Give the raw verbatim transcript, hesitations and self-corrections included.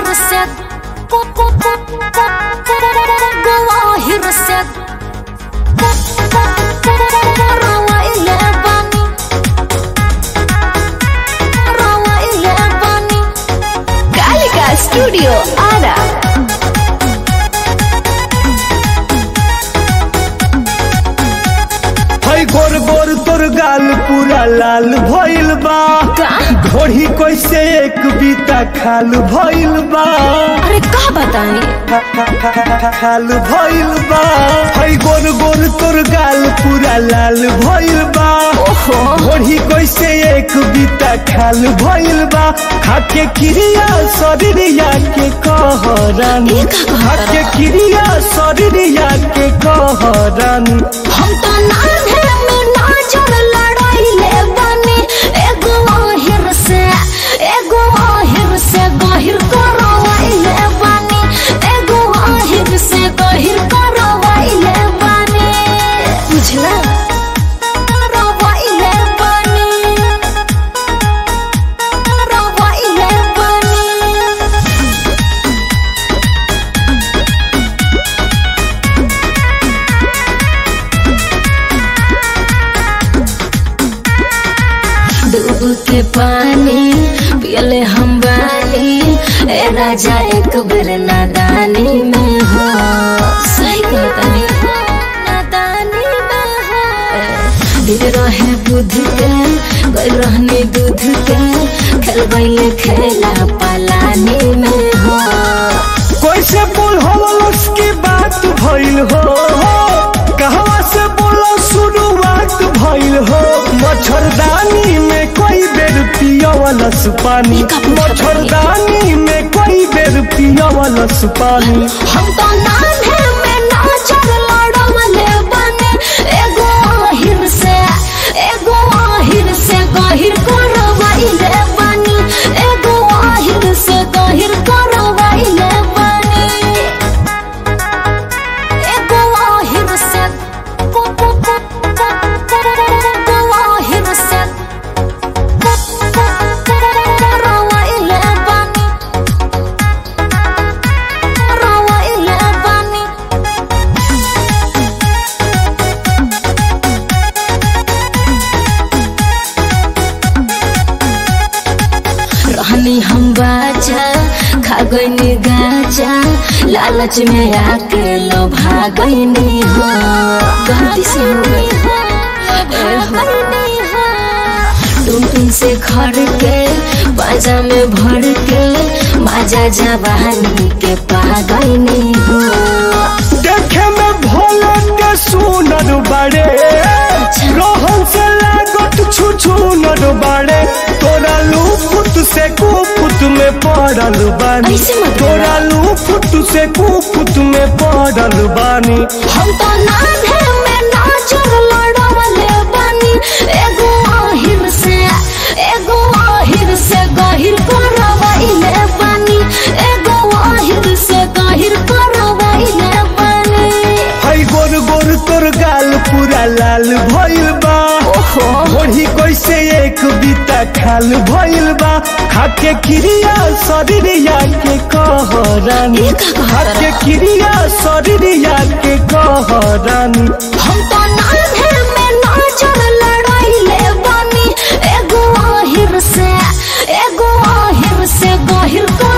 से को को को गवाहिर से रावा इले बानी रावा इले बानी कालिका स्टूडियो आरा। गोर गोर तोर गाल पूरा लाल भइल बा, घोड़ी कैसे एक बीता खाल भइल बा। अरे का बताई खाल भइल बा। हई गोर गोर तोर गाल पूरा लाल भइल बा, घोड़ी कैसे एक बीता खाल भइल बा। खाके क्रिया शरीरिया के कहरानी, खाके क्रिया शरीरिया के कहरानी। हम तो नाम है में नाजर लड़ाइले बानी, एगो आहिर से एगो आहिर से गहिर करवाइले बानी, एगो आहिर से गहिर करवाइले बानी। बुझला करवाइले बानी करवाइले बानी। डूब के पानी पियले हम बानी, ए राजा एक बेर नादानी में हो। सही कहतानी नादानी में हो। दिल रहे बुध के गल रहने दूध के, खेल गईले खेला पलानी में हो। कैसे बोल हो उसकी बात भइल हो, कहवा से बोलो शुरुआत भइल हो। मच्छरदानी में कोई बेर पियवलस पानी, मच्छरदानी में कोई बेर पियवलस पानी। हम तो नाम है में नाचर लड़वले बने, एगो आहिर से एगो आहिर से गहिर करवाइले बानी, एगो आहिर से गहिर करवाइले बानी। एगो आहिर से को को को एगो आहिर से करवाइले बानी करवाइले बानी। रहनी हम बाजा खा गईनी गाजा, लालच में आके लोभा गईनी हो। गलती से हो गई हो टुन टुन से खड़ के बाजा में भर के, माजा जवानी के पा गईनी हो। देखे में भोले के सुनर बड़े, रोहन से लागत छुछुनर बड़े। तोरा लूफुट से कुफुट में पड़ल बानी, तोरा लूफुट से कुफुट में पड़ल बानी। हम तो नाम है में नाचर लड़वले बानी, एगो आहिर से एगो आहिर से गहिर करवाइले बानी, एगो आहिर से गहिर करवाइले बानी। हई गोर गोर तोर गाल पूरा लाल भइल बा, घोड़ी कैसे एक बीता खाल भइल बा। खाके क्रिया शरीरिया के कहरानी, खाके क्रिया शरीरिया के कहरानी। हम तो नाम है में नाचर लड़ाइले बानी, एगो आहिर से एगो आहिर से गहिर